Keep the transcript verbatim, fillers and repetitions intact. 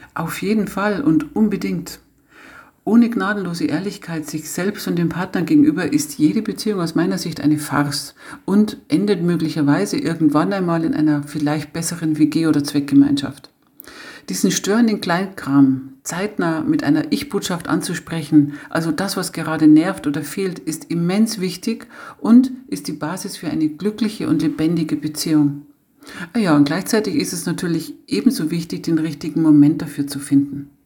Auf jeden Fall und unbedingt. Ohne gnadenlose Ehrlichkeit sich selbst und dem Partner gegenüber ist jede Beziehung aus meiner Sicht eine Farce und endet möglicherweise irgendwann einmal in einer vielleicht besseren W G oder Zweckgemeinschaft. Diesen störenden Kleinkram zeitnah mit einer Ich-Botschaft anzusprechen, also das, was gerade nervt oder fehlt, ist immens wichtig und ist die Basis für eine glückliche und lebendige Beziehung. Ah ja, und gleichzeitig ist es natürlich ebenso wichtig, den richtigen Moment dafür zu finden.